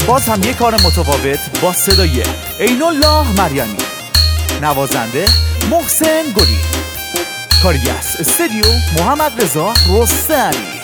باز هم یک کار متفاوت با صدای عین الله مریمی، نوازنده محسن گلی، کاری از استودیو محمد رضا رستمی.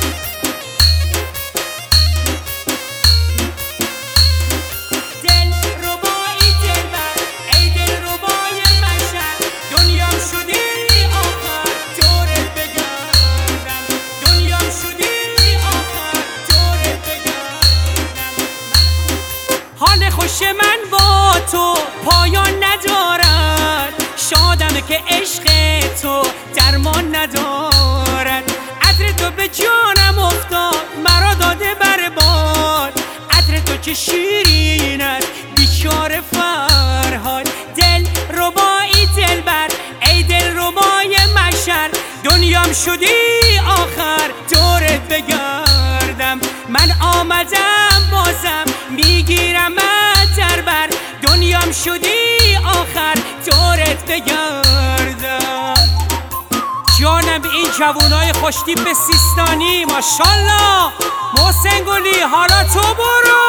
خوش من با تو پایان ندارد، شادم که عشق تو درمان ندارد. عطر تو به جانم افتاد مرا داده برباد، عطر تو که شیرین است بیچاره فرهاد. دل ربایی دلبر ای دل ربای محشر، دنیام شدی آخر دورت بگردم. من آمدم بازم میگیرم در بر، دنیام شدی آخر دورت بگردم. جانم به این جوانای خوشتیپ سیستانی، ماشالله محسن گلی حالا تو برو.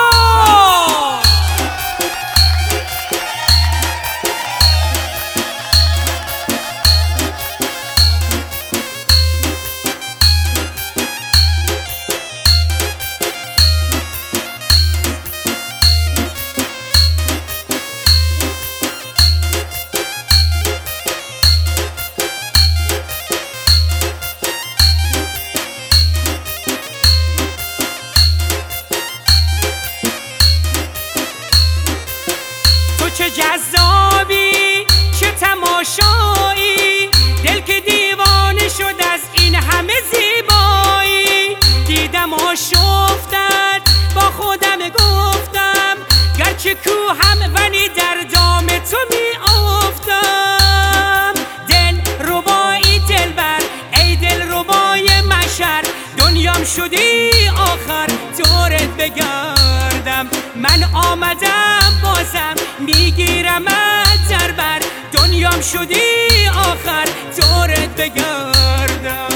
چه جذابی چه تماشایی، دل که دیوانه شد از این همه زیبایی. دیدم آشفتت با خودم گفتم، گرچه کوهم ولی در دام تو می افتم. دل ربایی دلبر ای دل ربای محشر، دنیام شدی آخر دورت بگردم. من آمدم بازم میگیرم در بر، دنیام شدی آخر دورت بگردم.